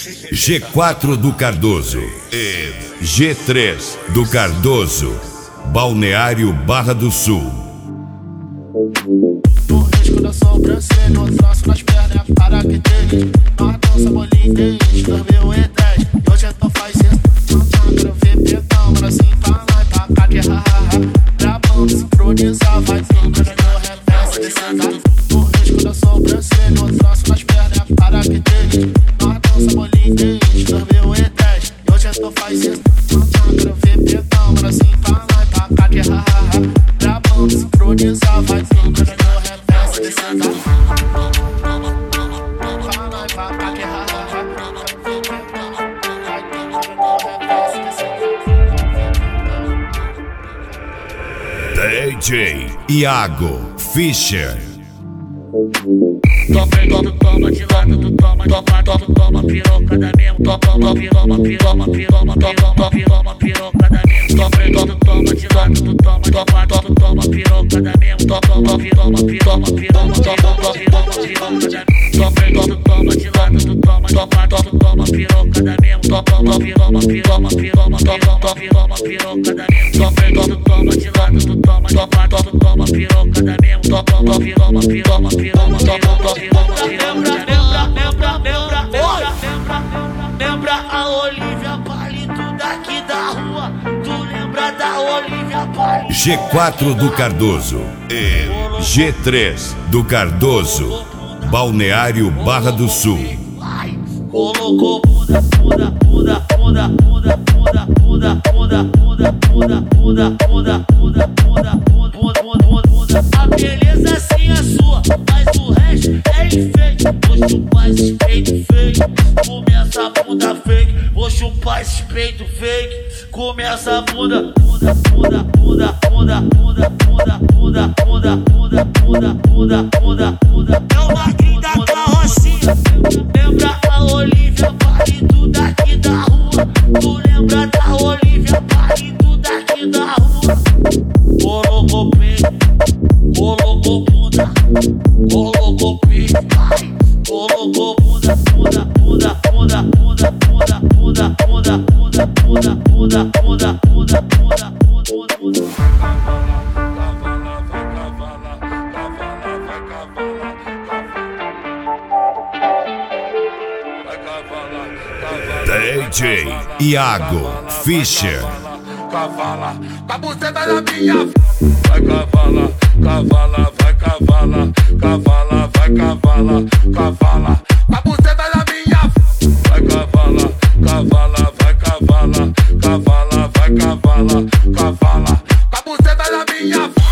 G4 do Cardoso e G3 do Cardoso, Balneário Barra do Sul. O risco da sobrancelha, o traço nas pernas, é para que tem. Nós dança bolinha desde 2010. Hoje eu tô fazendo, quero ver pedão, bracinho pra lá e pra cá, que hahaha. Gravando, sincronizar, vai tudo no reverso, descendo. O risco da sobrancelha, o traço nas pernas, é para que tem. Nós dança bolinha desde 2010. Hoje eu tô fazendo, quero ver pedão, bracinho pra lá e pra cá, que hahaha. Gravando, sincronizar, vai tudo no reverso, descendo. DJ Iago Fischer. Toma de lado, tu toma piroca da mesmo. Toma piroca da mesmo. Toma de lado, tu toma piroca da mesmo. Toma piroca da mesmo. Toma de lado, tu toma piroca da mesmo. Toma piroca da mesmo. Toma de lado, tu toma piroca da mesmo. Lembra a Olivia Palito daqui da rua? Tu lembra da Olivia Palito? G4 do Cardoso e G3 do Cardoso, Balneário Barra do Sul. Colocou a beleza assim é sua, mas o resto é enfeite. Vou chupar esse peito fake, começa a bunda fake. Vou chupar esse peito fake, começa a bunda. É o magrinho da carrocinha. Lembra a Olivia Palito daqui da rua? Tu lembra da Olivia Palito daqui da rua? Colocou peito, colocou bunda, colocou peito, colocou bunda. DJ Iago Fischer. Cavala, com a buceta da minha. Vai cavala, cavala, vai cavala, cavala, vai cavala, cavala, com a buceta da minha. Vai cavala, cavala, vai cavala, cavala, vai cavala, cavala, com a buceta da minha.